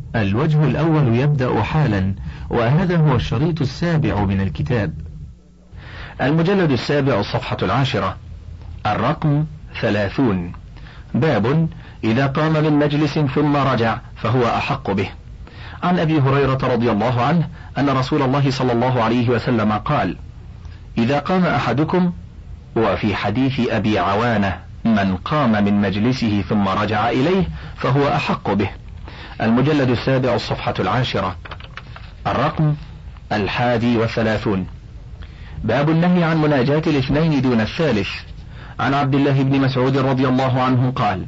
الوجه الأول يبدأ حالا، وهذا هو الشريط السابع من الكتاب. المجلد السابع الصفحة 10، الرقم 30. باب إذا قام من مجلس ثم رجع فهو أحق به. عن أبي هريرة رضي الله عنه أن رسول الله صلى الله عليه وسلم قال: إذا قام أحدكم، وفي حديث أبي عوانة: من قام من مجلسه ثم رجع إليه فهو أحق به. المجلد السابع الصفحة 10، الرقم 31. باب النهي عن مناجاة الاثنين دون الثالث. عن عبد الله بن مسعود رضي الله عنه قال: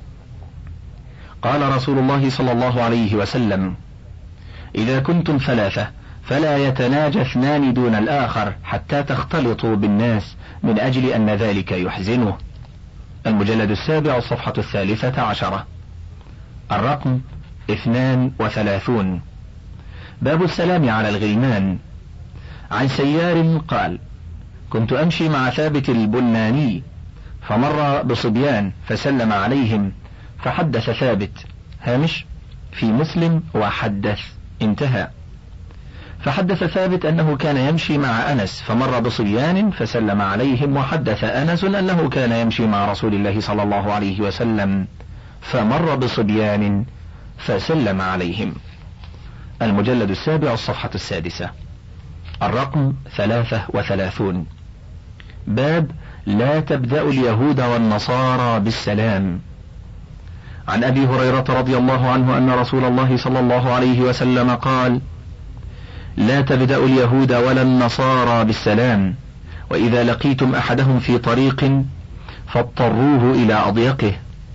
قال رسول الله صلى الله عليه وسلم: إذا كنتم ثلاثة فلا يتناجى اثنان دون الآخر حتى تختلطوا بالناس، من أجل أن ذلك يحزنه. المجلد السابع الصفحة 13، الرقم 32. باب السلام على الغلمان. عن سيار قال: كنت أمشي مع ثابت البناني فمر بصبيان فسلم عليهم، فحدث ثابت هامش في مسلم وحدث انتهى. فحدث ثابت أنه كان يمشي مع أنس فمر بصبيان فسلم عليهم، وحدث أنس أنه كان يمشي مع رسول الله صلى الله عليه وسلم فمر بصبيان فسلم عليهم. المجلد السابع الصفحة 6، الرقم 33. باب لا تبدأ اليهود والنصارى بالسلام. عن أبي هريرة رضي الله عنه أن رسول الله صلى الله عليه وسلم قال: لا تبدأ اليهود ولا النصارى بالسلام، وإذا لقيتم أحدهم في طريق فاضطروه إلى أضيقه.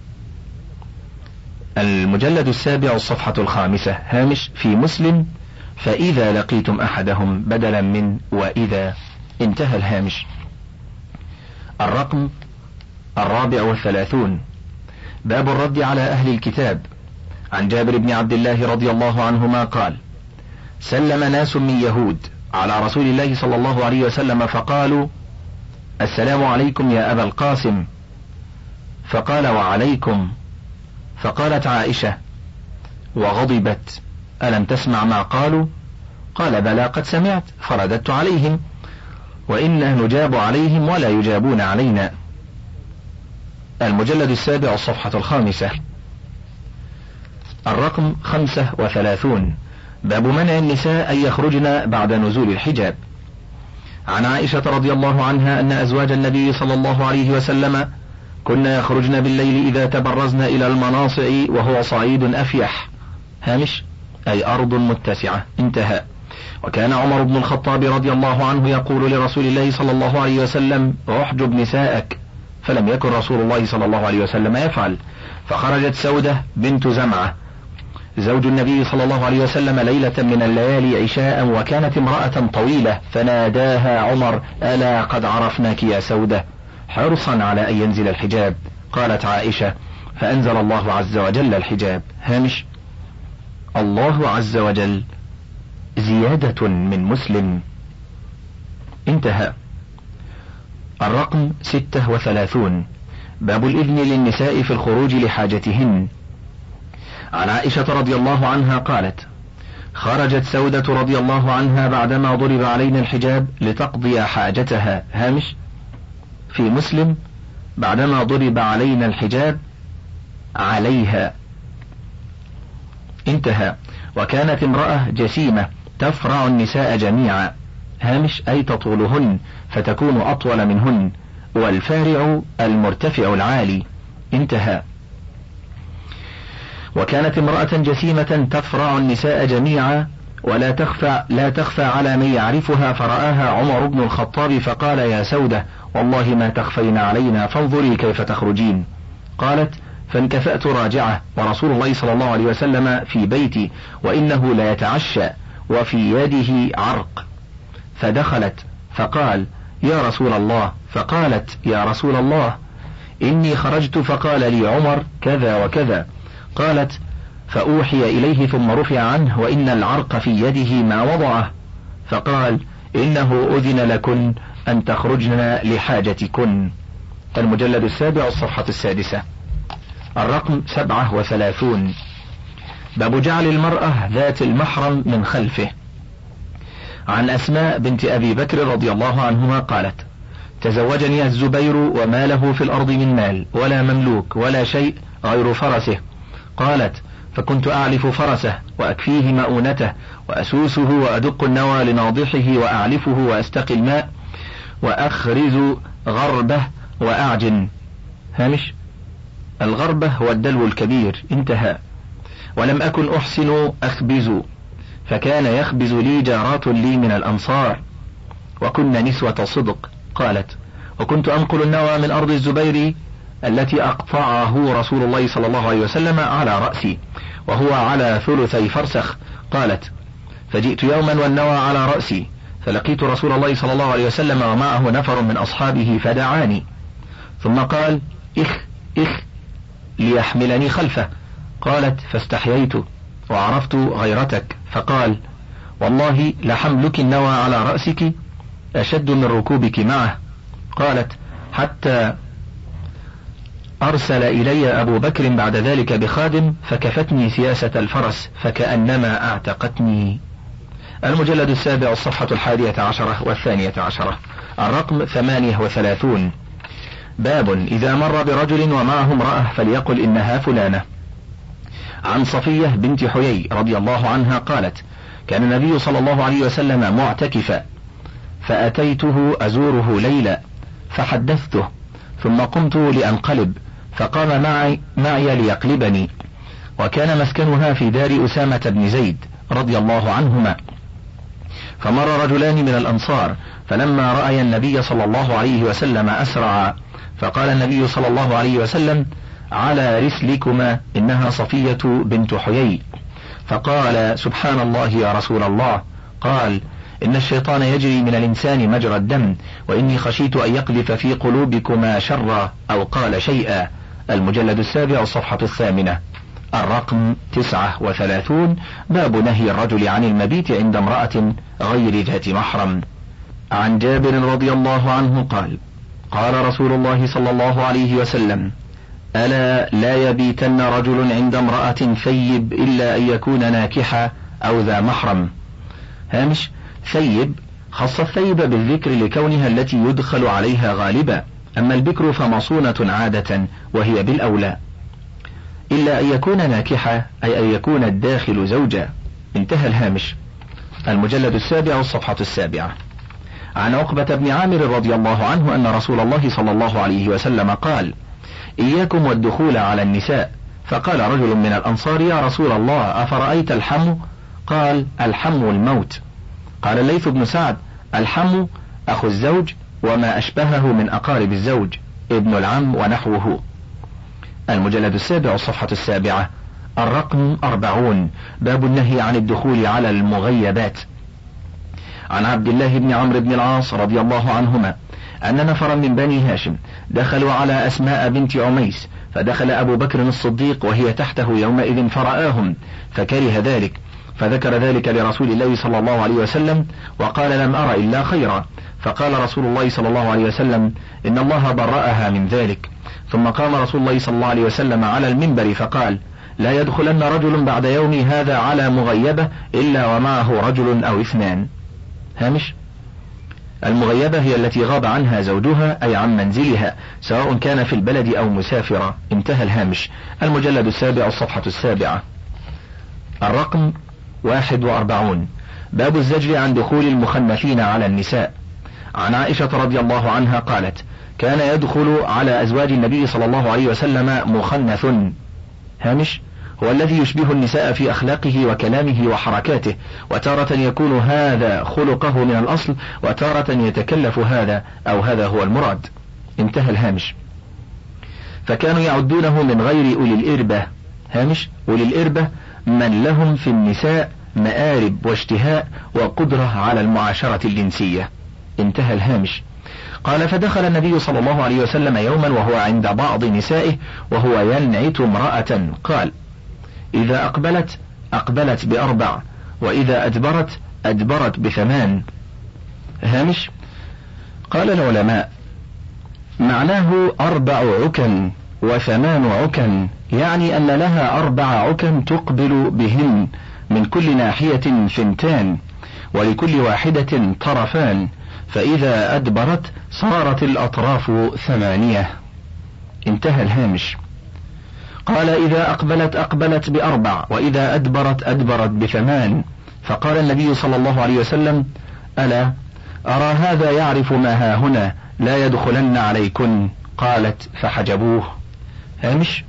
المجلد السابع الصفحة 5 هامش في مسلم: فإذا لقيتم أحدهم بدلا من وإذا، انتهى الهامش. الرقم 34. باب الرد على أهل الكتاب. عن جابر بن عبد الله رضي الله عنهما قال: سلم ناس من يهود على رسول الله صلى الله عليه وسلم فقالوا: السلام عليكم يا أبا القاسم. فقال: وعليكم. فقالت عائشة وغضبت: ألم تسمع ما قالوا؟ قال: بلى قد سمعت. فرددت عليهم: وإنا نجاب عليهم ولا يجابون علينا. المجلد السابع الصفحة 5، الرقم 35. باب منع النساء أن يخرجن بعد نزول الحجاب. عن عائشة رضي الله عنها أن أزواج النبي صلى الله عليه وسلم كن يخرجن بالليل إذا تبرزن إلى المناصع وهو صعيد أفيح، هامش أي أرض متسعة، انتهى. وكان عمر بن الخطاب رضي الله عنه يقول لرسول الله صلى الله عليه وسلم: احجب نساءك، فلم يكن رسول الله صلى الله عليه وسلم يفعل. فخرجت سودة بنت زمعة زوج النبي صلى الله عليه وسلم ليلة من الليالي عشاء، وكانت امرأة طويلة، فناداها عمر: ألا قد عرفناك يا سودة، حرصا على أن ينزل الحجاب. قالت عائشة: فأنزل الله عز وجل الحجاب، هامش الله عز وجل زيادة من مسلم، انتهى. الرقم 36. باب الإذن للنساء في الخروج لحاجتهن. عن عائشة رضي الله عنها قالت: خرجت سودة رضي الله عنها بعدما ضرب علينا الحجاب لتقضي حاجتها، هامش في مسلم: بعدما ضرب علينا الحجاب عليها، انتهى. وكانت امرأة جسيمة تفرع النساء جميعا، هامش أي تطولهن فتكون أطول منهن، والفارع المرتفع العالي، انتهى. وكانت امرأة جسيمة تفرع النساء جميعا لا تخفى على من يعرفها، فرآها عمر بن الخطاب فقال: يا سودة، والله ما تخفين علينا، فانظري كيف تخرجين. قالت: فانكفأت راجعة، ورسول الله صلى الله عليه وسلم في بيتي، وإنه لا يتعشى وفي يده عرق. فدخلت فقال: يا رسول الله. فقالت: يا رسول الله، إني خرجت فقال لي عمر كذا وكذا. قالت: فأوحي إليه ثم رفع عنه، وإن العرق في يده ما وضعه. فقال: إنه أذن لكن أن تخرجن لحاجتكن. المجلد السابع الصفحة 6، الرقم 37. باب جعل المرأة ذات المحرم من خلفه. عن أسماء بنت أبي بكر رضي الله عنهما قالت: تزوجني الزبير وما له في الأرض من مال ولا مملوك ولا شيء غير فرسه. قالت: فكنت أعلف فرسه وأكفيه مؤونته وأسوسه وأدق النوى لناضحه وأعلفه وأستقي الماء وأخرز غربه وأعجن. هامش: الغربة هو الدلو الكبير. انتهى. ولم أكن أحسن أخبز، فكان يخبز لي جارات لي من الأنصار وكن نسوة صدق. قالت: وكنت أنقل النوى من أرض الزبير التي أقطعه رسول الله صلى الله عليه وسلم على رأسي وهو على ثلثي فرسخ. قالت: فجئت يوما والنوى على رأسي فلقيت رسول الله صلى الله عليه وسلم ومعه نفر من أصحابه فدعاني ثم قال: إخ ليحملني خلفه. قالت: فاستحييت وعرفت غيرتك، فقال: والله لحملك النوى على رأسك أشد من ركوبك معه. قالت: حتى أرسل إلي أبو بكر بعد ذلك بخادم فكفتني سياسة الفرس فكأنما أعتقتني. المجلد 7 الصفحة 11 و12. الرقم 38. باب إذا مر برجل ومعه امرأة فليقل إنها فلانة. عن صفية بنت حيي رضي الله عنها قالت: كان النبي صلى الله عليه وسلم معتكفا فأتيته أزوره ليلة فحدثته ثم قمت لأنقلب فقام معي ليقلبني، وكان مسكنها في دار أسامة بن زيد رضي الله عنهما. فمر رجلان من الأنصار فلما رأي النبي صلى الله عليه وسلم أسرعا، فقال النبي صلى الله عليه وسلم: على رسلكما إنها صفية بنت حيي. فقال: سبحان الله يا رسول الله. قال: إن الشيطان يجري من الإنسان مجرى الدم، وإني خشيت أن يقذف في قلوبكما شرا أو قال شيئا. المجلد 7 الصفحة 8. الرقم 39. باب نهي الرجل عن المبيت عند امرأة غير ذات محرم. عن جابر رضي الله عنه قال: قال رسول الله صلى الله عليه وسلم: ألا لا يبيتن رجل عند امرأة ثيب إلا أن يكون ناكحا أو ذا محرم. هامش: ثيب خص الثيب بالذكر لكونها التي يدخل عليها غالبا، أما البكر فمصونة عادة وهي بالأولى. إلا أن يكون ناكحا أي أن يكون الداخل زوجا. انتهى الهامش. المجلد 7 الصفحة 7. عن عقبة بن عامر رضي الله عنه أن رسول الله صلى الله عليه وسلم قال: إياكم والدخول على النساء. فقال رجل من الأنصار: يا رسول الله أفرأيت الحم؟ قال: الحم الموت. قال الليث بن سعد: الحم أخو الزوج وما أشبهه من أقارب الزوج، ابن العم ونحوه. المجلد 7 الصفحة 7. الرقم 40. باب النهي عن الدخول على المغيبات. عن عبد الله بن عمرو بن العاص رضي الله عنهما أن نفرا من بني هاشم دخلوا على أسماء بنت عميس، فدخل أبو بكر الصديق وهي تحته يومئذ فرآهم فكره ذلك، فذكر ذلك لرسول الله صلى الله عليه وسلم وقال: لم أرى إلا خيرا. فقال رسول الله صلى الله عليه وسلم: إن الله برأها من ذلك. ثم قام رسول الله صلى الله عليه وسلم على المنبر فقال: لا يدخلن رجل بعد يومي هذا على مغيبة إلا ومعه رجل أو اثنان. هامش: المغيبة هي التي غاب عنها زوجها أي عن منزلها سواء كان في البلد أو مسافرة. انتهى الهامش. المجلد 7 الصفحة 7. الرقم 41. باب الزجر عن دخول المخنثين على النساء. عن عائشة رضي الله عنها قالت: كان يدخل على أزواج النبي صلى الله عليه وسلم مخنث. هامش: هو الذي يشبه النساء في أخلاقه وكلامه وحركاته، وتارة يكون هذا خلقه من الأصل وتارة يتكلف هذا أو هذا هو المراد. انتهى الهامش. فكانوا يعدونه من غير أولي الإربة. هامش: أولي الإربة من لهم في النساء مآرب واشتهاء وقدرة على المعاشرة الجنسية. انتهى الهامش. قال: فدخل النبي صلى الله عليه وسلم يوما وهو عند بعض نسائه وهو ينعت امرأة، قال: إذا أقبلت ب4، وإذا أدبرت ب8. هامش: قال العلماء: معناه 4 عكن و8 عكن، يعني أن لها 4 عكن تقبل بهن من كل ناحية 2، ولكل واحدة طرفان، فإذا أدبرت صارت الأطراف 8. انتهى الهامش. قال: إذا أقبلت ب4، وإذا أدبرت ب8. فقال النبي صلى الله عليه وسلم: ألا أرى هذا يعرف ما ها هنا، لا يدخلن عليكن. قالت: فحجبوه. هامش.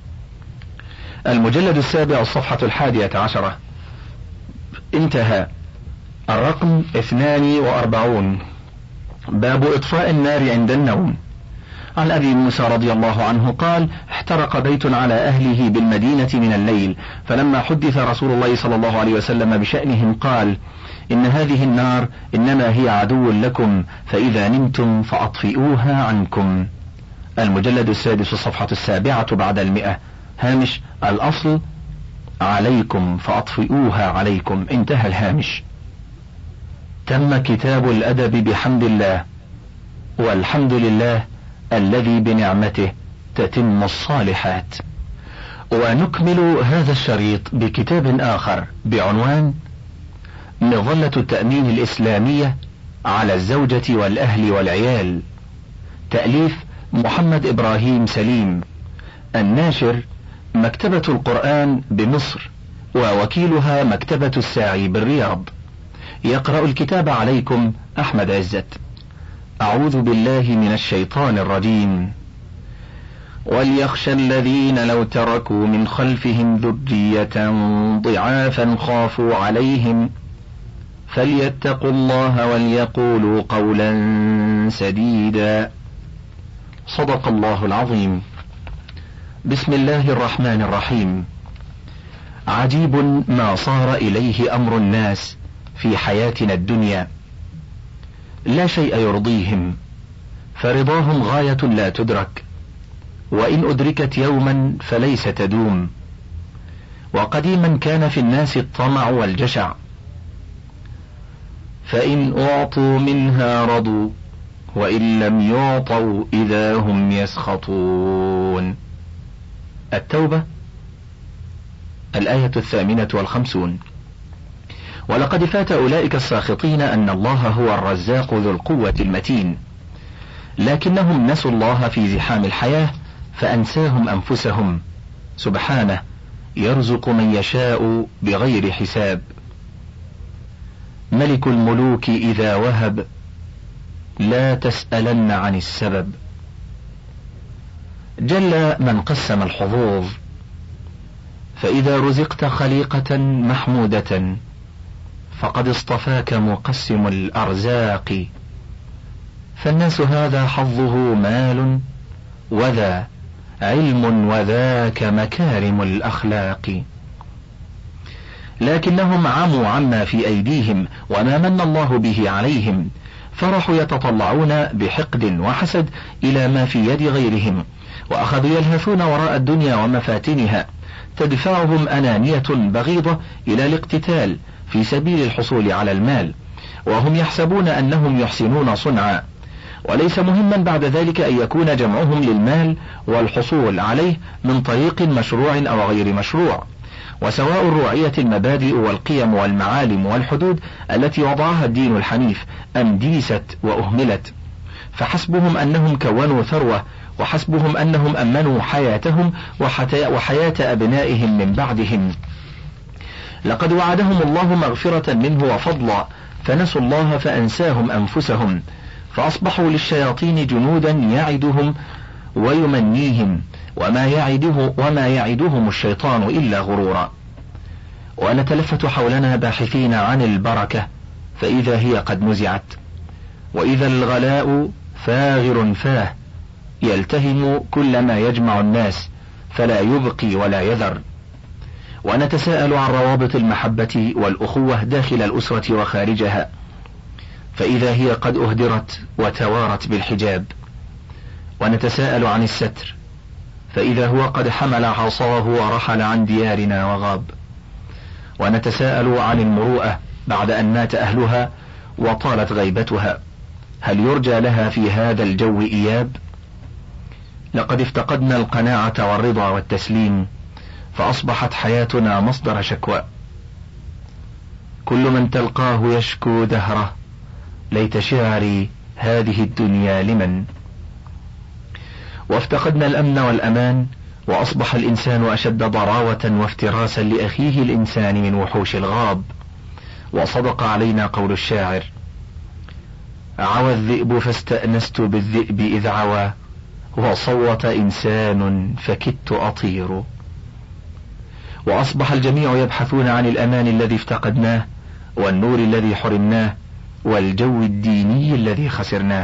المجلد 7 الصفحة 11. انتهى. الرقم 42. باب إطفاء النار عند النوم. عن أبي موسى رضي الله عنه قال: احترق بيت على أهله بالمدينة من الليل، فلما حدث رسول الله صلى الله عليه وسلم بشأنهم قال: إن هذه النار إنما هي عدو لكم، فإذا نمتم فأطفئوها عنكم. المجلد 6 الصفحة 7 بعد 100. هامش. الأصل عليكم فأطفئوها عليكم. انتهى الهامش. تم كتاب الأدب بحمد الله، والحمد لله الذي بنعمته تتم الصالحات. ونكمل هذا الشريط بكتاب آخر بعنوان مظلة التأمين الإسلامية على الزوجة والأهل والعيال، تأليف محمد إبراهيم سليم، الناشر مكتبة القرآن بمصر، ووكيلها مكتبة الساعي بالرياض. يقرأ الكتاب عليكم أحمد عزت. أعوذ بالله من الشيطان الرجيم. وليخشى الذين لو تركوا من خلفهم ذرية ضعافا خافوا عليهم فليتقوا الله وليقولوا قولا سديدا. صدق الله العظيم. بسم الله الرحمن الرحيم. عجيب ما صار إليه أمر الناس في حياتنا الدنيا، لا شيء يرضيهم، فرضاهم غاية لا تدرك، وإن أدركت يوما فليس تدوم. وقديما كان في الناس الطمع والجشع، فإن أعطوا منها رضوا، وإن لم يعطوا إذا هم يسخطون. التوبة الآية 58. ولقد فات أولئك الساخطين أن الله هو الرزاق ذو القوة المتين، لكنهم نسوا الله في زحام الحياة فأنساهم أنفسهم. سبحانه يرزق من يشاء بغير حساب. ملك الملوك إذا وهب لا تسألن عن السبب. جل من قسم الحظوظ، فإذا رزقت خليقة محمودة فقد اصطفاك مقسم الأرزاق. فالناس هذا حظه مال، وذا علم، وذاك مكارم الأخلاق. لكنهم عموا عما في أيديهم وما من الله به عليهم، فرحوا يتطلعون بحقد وحسد إلى ما في يد غيرهم، وأخذوا يلهثون وراء الدنيا ومفاتنها، تدفعهم أنانية بغيضة إلى الاقتتال في سبيل الحصول على المال، وهم يحسبون أنهم يحسنون صنعا. وليس مهما بعد ذلك أن يكون جمعهم للمال والحصول عليه من طريق مشروع أو غير مشروع، وسواء روعية المبادئ والقيم والمعالم والحدود التي وضعها الدين الحنيف أم ديست وأهملت، فحسبهم أنهم كونوا ثروة، وحسبهم أنهم أمنوا حياتهم وحياة أبنائهم من بعدهم. لقد وعدهم الله مغفرة منه وفضلا، فنسوا الله فأنساهم أنفسهم، فأصبحوا للشياطين جنودا يعدهم ويمنيهم، وما يعدهم الشيطان إلا غرورا. ونتلفت حولنا باحثين عن البركة، فإذا هي قد نزعت. وإذا الغلاء فاغر فاه، يلتهم كل ما يجمع الناس فلا يبقي ولا يذر. ونتساءل عن روابط المحبة والأخوة داخل الأسرة وخارجها، فإذا هي قد أهدرت وتوارت بالحجاب. ونتساءل عن الستر، فإذا هو قد حمل عصاه ورحل عن ديارنا وغاب. ونتساءل عن المروءة بعد أن مات أهلها وطالت غيبتها، هل يرجى لها في هذا الجو إياب؟ لقد افتقدنا القناعة والرضا والتسليم، فأصبحت حياتنا مصدر شكوى. كل من تلقاه يشكو دهره، ليت شعري هذه الدنيا لمن. وافتقدنا الأمن والأمان، وأصبح الإنسان أشد ضراوة وافتراسا لأخيه الإنسان من وحوش الغاب. وصدق علينا قول الشاعر: عوى الذئب فاستأنست بالذئب إذ عوى، وصوت إنسان فكدت أطير. وأصبح الجميع يبحثون عن الأمان الذي افتقدناه، والنور الذي حرمناه، والجو الديني الذي خسرناه.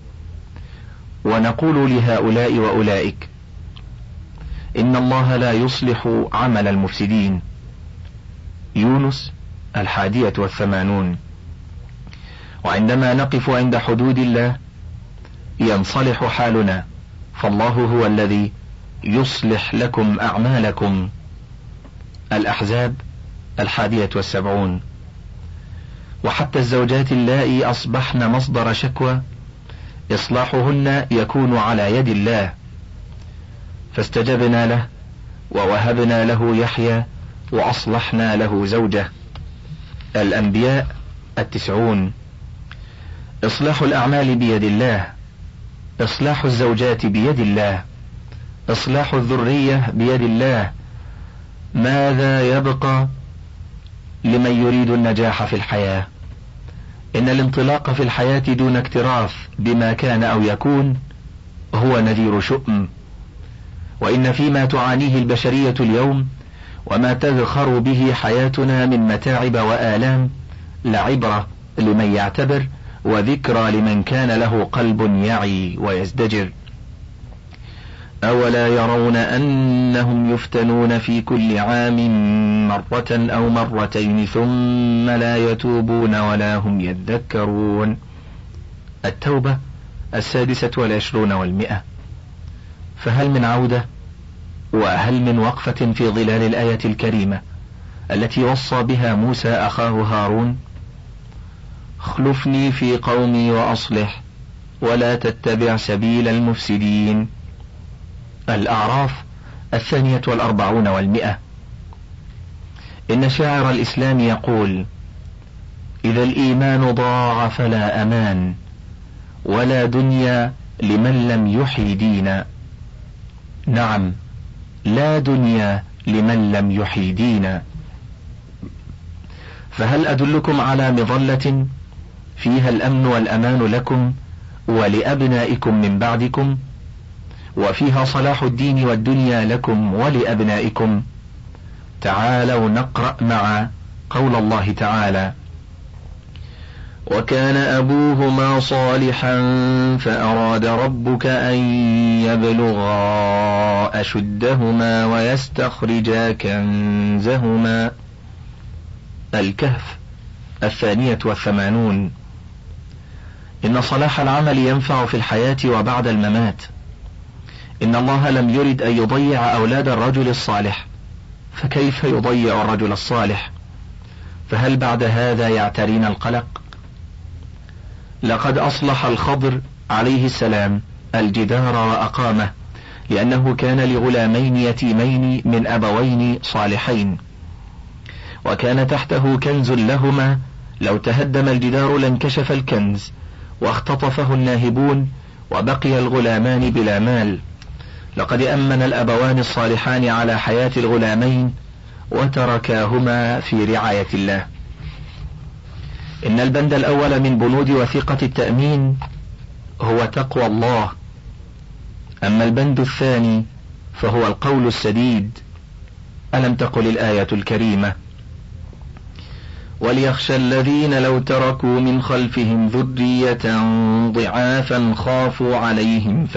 ونقول لهؤلاء وأولئك: إن الله لا يصلح عمل المفسدين. يونس 81. وعندما نقف عند حدود الله ينصلح حالنا، فالله هو الذي يصلح لكم أعمالكم. الأحزاب 71. وحتى الزوجات اللائي أصبحن مصدر شكوى إصلاحهن يكون على يد الله، فاستجبنا له ووهبنا له يحيى وأصلحنا له زوجه. الأنبياء 90. إصلاح الأعمال بيد الله، إصلاح الزوجات بيد الله، إصلاح الذرية بيد الله. ماذا يبقى لمن يريد النجاح في الحياة؟ إن الانطلاق في الحياة دون اكتراث بما كان أو يكون هو نذير شؤم. وإن فيما تعانيه البشرية اليوم وما تذخر به حياتنا من متاعب وآلام لعبرة لمن يعتبر، وذكرى لمن كان له قلب يعي ويزدجر. أولا يرون أنهم يفتنون في كل عام مرة أو مرتين ثم لا يتوبون ولا هم يذكرون. التوبة 26 و100. فهل من عودة؟ وهل من وقفة في ظلال الآية الكريمة التي وصى بها موسى أخاه هارون؟ اخلفني في قومي وأصلح ولا تتبع سبيل المفسدين. الأعراف 42 و100. إن شاعر الإسلام يقول: إذا الإيمان ضاع فلا أمان ولا دنيا لمن لم يحي دينا. نعم، لا دنيا لمن لم يحي دينا. فهل أدلكم على مظلة فيها الأمن والأمان لكم ولأبنائكم من بعدكم، وفيها صلاح الدين والدنيا لكم ولأبنائكم؟ تعالوا نقرأ مع قول الله تعالى: وكان أبوهما صالحا فأراد ربك أن يبلغا أشدهما ويستخرجا كنزهما. الكهف 82. إن صلاح العمل ينفع في الحياة وبعد الممات. إن الله لم يرد أن يضيع أولاد الرجل الصالح، فكيف يضيع الرجل الصالح؟ فهل بعد هذا يعترينا القلق؟ لقد أصلح الخضر عليه السلام الجدار وأقامه، لأنه كان لغلامين يتيمين من أبوين صالحين، وكان تحته كنز لهما، لو تهدم الجدار لانكشف الكنز واختطفه الناهبون وبقي الغلامان بلا مال. لقد أمن الأبوان الصالحان على حياة الغلامين وتركاهما في رعاية الله. إن البند الأول من بنود وثيقة التأمين هو تقوى الله، أما البند الثاني فهو القول السديد. ألم تقل الآية الكريمة: وليخشى الذين لو تركوا من خلفهم ذرية ضعافا خافوا عليهم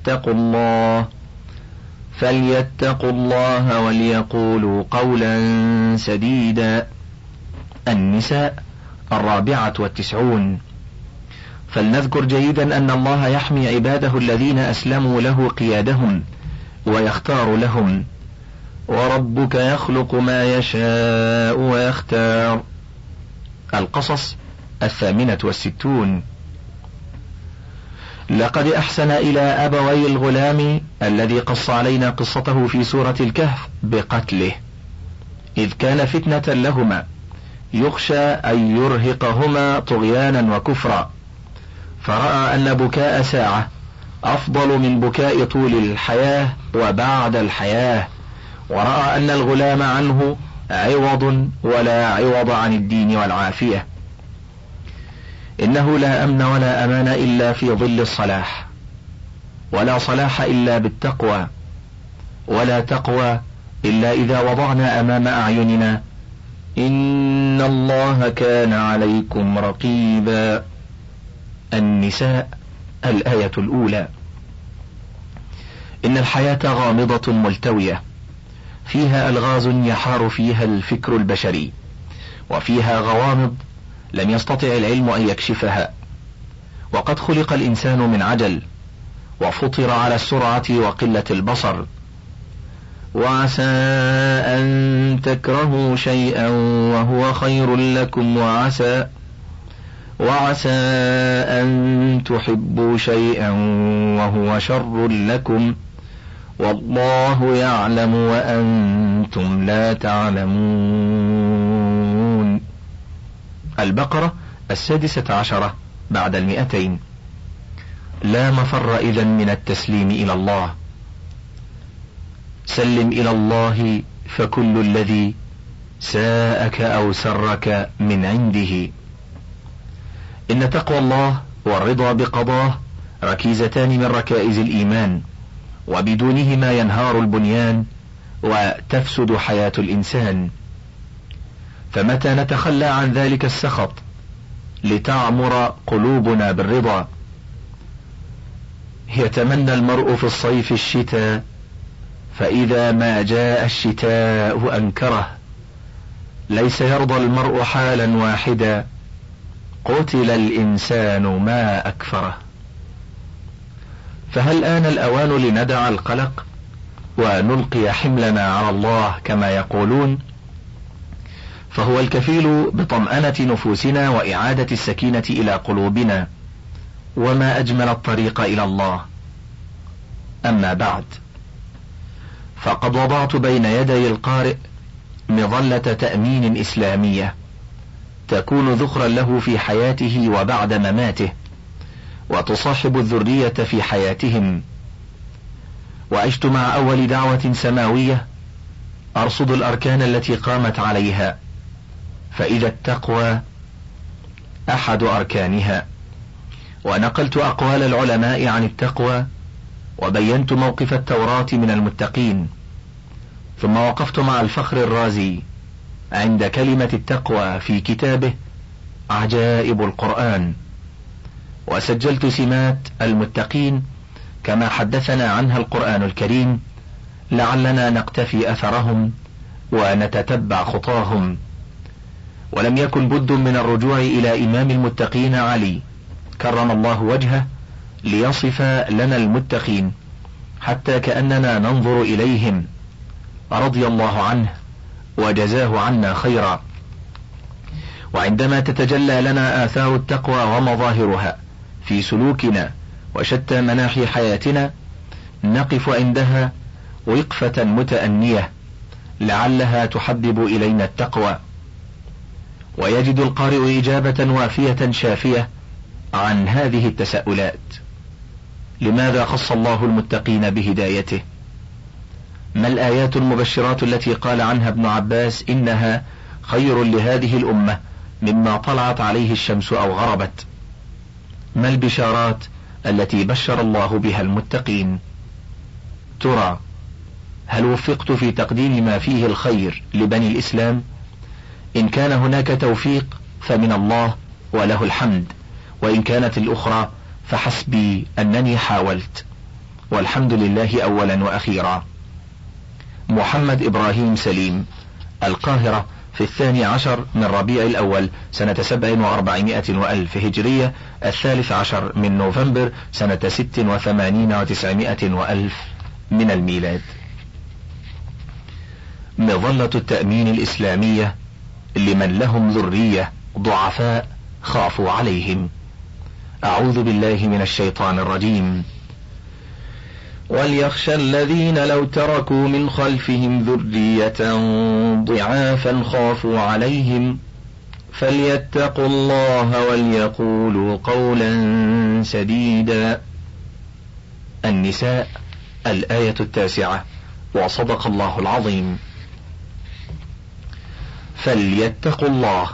فليتقوا الله وليقولوا قولا سديدا. النساء 94. فلنذكر جيدا أن الله يحمي عباده الذين أسلموا له قيادهم ويختار لهم: وربك يخلق ما يشاء ويختار. القصص 68. لقد أحسن إلى أبوي الغلام الذي قص علينا قصته في سورة الكهف بقتله، إذ كان فتنة لهما يخشى أن يرهقهما طغيانا وكفرا، فرأى أن بكاء ساعة أفضل من بكاء طول الحياة وبعد الحياة، ورأى أن الغلام عنه عوض ولا عوض عن الدين والعافية. إنه لا أمن ولا أمان إلا في ظل الصلاح، ولا صلاح إلا بالتقوى، ولا تقوى إلا إذا وضعنا أمام أعيننا إن الله كان عليكم رقيبا. النساء الآية الأولى. إن الحياة غامضة ملتوية، فيها ألغاز يحار فيها الفكر البشري، وفيها غوامض لم يستطع العلم أن يكشفها، وقد خلق الإنسان من عجل، وفطر على السرعة وقلة البصر. وعسى أن تكرهوا شيئا وهو خير لكم، وعسى أن تحبوا شيئا وهو شر لكم، والله يعلم وأنتم لا تعلمون. البقرة 16 بعد 200. لا مفر إذن من التسليم إلى الله. سلم إلى الله فكل الذي ساءك أو سرك من عنده. إن تقوى الله والرضا بقضاه ركيزتان من ركائز الإيمان، وبدونهما ينهار البنيان وتفسد حياة الإنسان. فمتى نتخلى عن ذلك السخط لتعمر قلوبنا بالرضا. يتمنى المرء في الصيف الشتاء، فإذا ما جاء الشتاء أنكره. ليس يرضى المرء حالا واحدا، قتل الإنسان ما أكفره. فهل آن الأوان لندع القلق ونلقي حملنا على الله كما يقولون؟ فهو الكفيل بطمأنة نفوسنا وإعادة السكينة إلى قلوبنا، وما أجمل الطريق إلى الله. أما بعد، فقد وضعت بين يدي القارئ مظلة تأمين إسلامية تكون ذخرا له في حياته وبعد مماته، وتصاحب الذرية في حياتهم. وعشت مع أول دعوة سماوية أرصد الأركان التي قامت عليها، فإذا التقوى أحد أركانها. ونقلت أقوال العلماء عن التقوى، وبينت موقف التوراة من المتقين. ثم وقفت مع الفخر الرازي عند كلمة التقوى في كتابه عجائب القرآن، وسجلت سمات المتقين كما حدثنا عنها القرآن الكريم، لعلنا نقتفي أثرهم ونتتبع خطاهم. ولم يكن بد من الرجوع إلى إمام المتقين علي كرم الله وجهه ليصف لنا المتقين، حتى كأننا ننظر إليهم، رضي الله عنه وجزاه عنا خيرا. وعندما تتجلى لنا آثار التقوى ومظاهرها في سلوكنا وشتى مناحي حياتنا، نقف عندها وقفة متأنية لعلها تحبب إلينا التقوى، ويجد القارئ إجابة وافية شافية عن هذه التساؤلات. لماذا خص الله المتقين بهدايته؟ ما الآيات المبشرات التي قال عنها ابن عباس إنها خير لهذه الأمة مما طلعت عليه الشمس أو غربت؟ ما البشارات التي بشر الله بها المتقين؟ ترى هل وفقت في تقديم ما فيه الخير لبني الإسلام؟ إن كان هناك توفيق فمن الله وله الحمد، وإن كانت الأخرى فحسبي أنني حاولت، والحمد لله أولا وأخيرا. محمد إبراهيم سليم، القاهرة، في 12 من ربيع الأول سنة 47 وألف هجرية، 13 من نوفمبر سنة 86 و900 وألف من الميلاد. مظلة التأمين الإسلامية لمن لهم ذرية ضعفاء خافوا عليهم. أعوذ بالله من الشيطان الرجيم. وليخشى الذين لو تركوا من خلفهم ذرية ضعافا خافوا عليهم فليتقوا الله وليقولوا قولا سديدا. النساء الآية 9. وصدق الله العظيم. فليتقوا الله.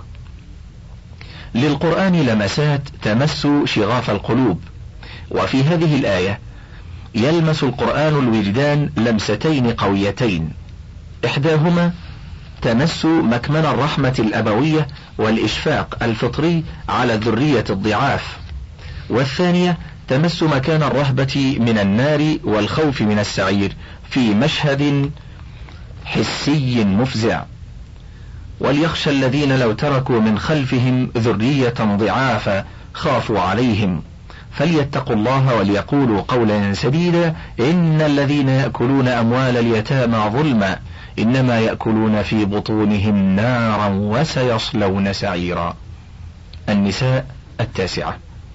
للقرآن لمسات تمس شغاف القلوب، وفي هذه الآية يلمس القرآن الوجدان لمستين قويتين، إحداهما تمس مكمن الرحمة الأبوية والإشفاق الفطري على الذرية الضعاف، والثانية تمس مكان الرهبة من النار والخوف من السعير في مشهد حسي مفزع. وليخشى الذين لو تركوا من خلفهم ذرية ضعافا خافوا عليهم فليتقوا الله وليقولوا قولا سديدا إن الذين يأكلون أموال اليتامى ظلما إنما يأكلون في بطونهم نارا وسيصلون سعيرا. النساء 9.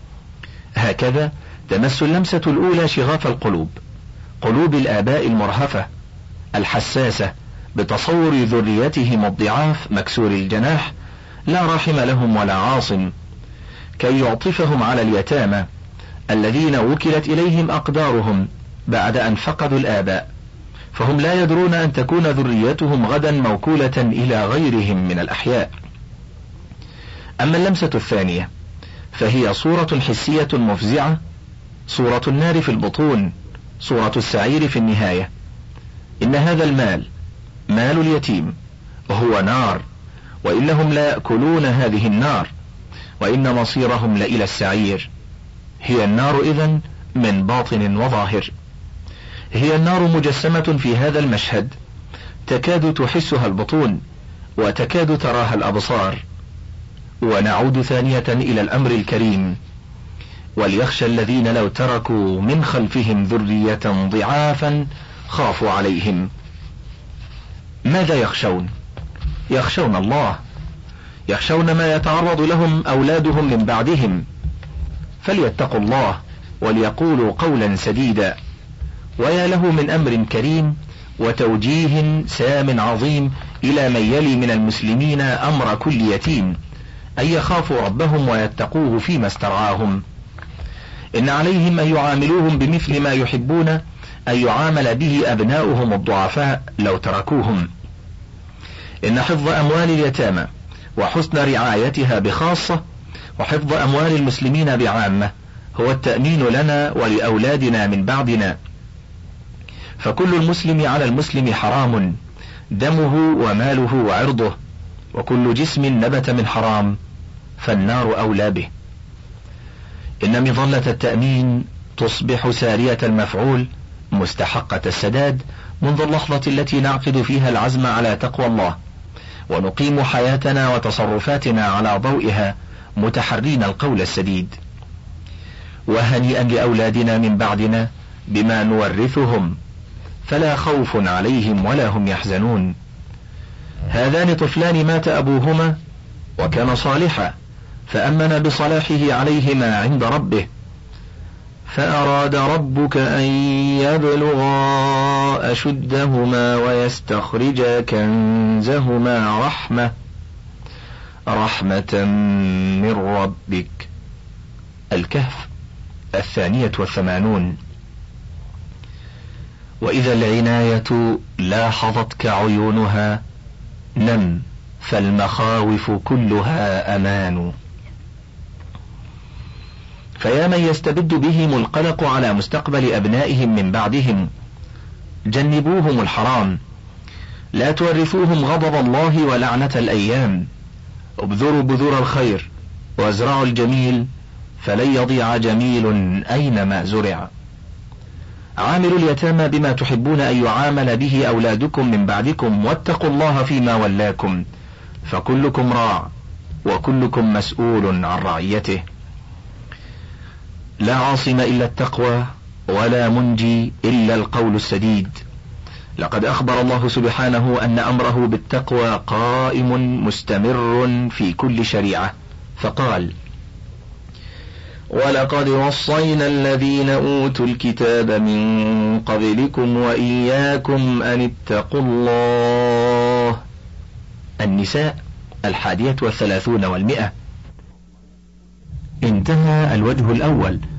هكذا تمس اللمسة الأولى شغاف القلوب، قلوب الآباء المرهفة الحساسة بتصور ذريتهم الضعاف مكسور الجناح لا رحم لهم ولا عاصم، كي يعطفهم على اليتامى الذين وكلت إليهم أقدارهم بعد أن فقدوا الآباء، فهم لا يدرون أن تكون ذريتهم غدا موكولة إلى غيرهم من الأحياء. أما اللمسة الثانية فهي صورة حسية مفزعة، صورة النار في البطون، صورة السعير في النهاية. إن هذا المال مال اليتيم وهو نار، وإنهم لا يأكلون هذه النار، وإن مصيرهم لإلى السعير. هي النار إذن من باطن وظاهر، هي النار مجسمة في هذا المشهد، تكاد تحسها البطون وتكاد تراها الأبصار. ونعود ثانية إلى الأمر الكريم: وليخشى الذين لو تركوا من خلفهم ذرية ضعافا خافوا عليهم. ماذا يخشون؟ يخشون الله، يخشون ما يتعرض لهم أولادهم من بعدهم، فليتقوا الله وليقولوا قولا سديدا. ويا له من أمر كريم وتوجيه سام عظيم إلى من يلي من المسلمين أمر كل يتيم، أن يخافوا ربهم ويتقوه فيما استرعاهم. إن عليهم أن يعاملوهم بمثل ما يحبون أن يعامل به أبناؤهم الضعفاء لو تركوهم. إن حفظ أموال اليتامى وحسن رعايتها بخاصة وحفظ أموال المسلمين بعامة هو التأمين لنا ولأولادنا من بعدنا، فكل المسلم على المسلم حرام، دمه وماله وعرضه، وكل جسم نبت من حرام فالنار أولى به. إن مظلة التأمين تصبح سارية المفعول مستحقة السداد منذ اللحظة التي نعقد فيها العزم على تقوى الله، ونقيم حياتنا وتصرفاتنا على ضوئها متحرين القول السديد. وهنيئا لأولادنا من بعدنا بما نورثهم، فلا خوف عليهم ولا هم يحزنون. هذان طفلان مات أبوهما وكان صالحا، فأمن بصلاحه عليهما عند ربه، فأراد ربك أن يبلغا أشدهما ويستخرجا كنزهما رحمة من ربك. الكهف 82. وإذا العناية لاحظتك عيونها نم، فالمخاوف كلها أمان. فيا من يستبد بهم القلق على مستقبل أبنائهم من بعدهم، جنبوهم الحرام، لا تورثوهم غضب الله ولعنة الأيام. ابذروا بذور الخير وازرعوا الجميل، فلن يضيع جميل أينما زرع. عاملوا اليتامى بما تحبون أن يعامل به أولادكم من بعدكم، واتقوا الله فيما ولاكم، فكلكم راع وكلكم مسؤول عن رعيته. لا عاصم إلا التقوى ولا منجي إلا القول السديد. لقد أخبر الله سبحانه أن أمره بالتقوى قائم مستمر في كل شريعة، فقال: ولقد وصينا الذين أوتوا الكتاب من قبلكم وإياكم أن اتقوا الله. النساء 31 و100. انتهى الوجه الأول.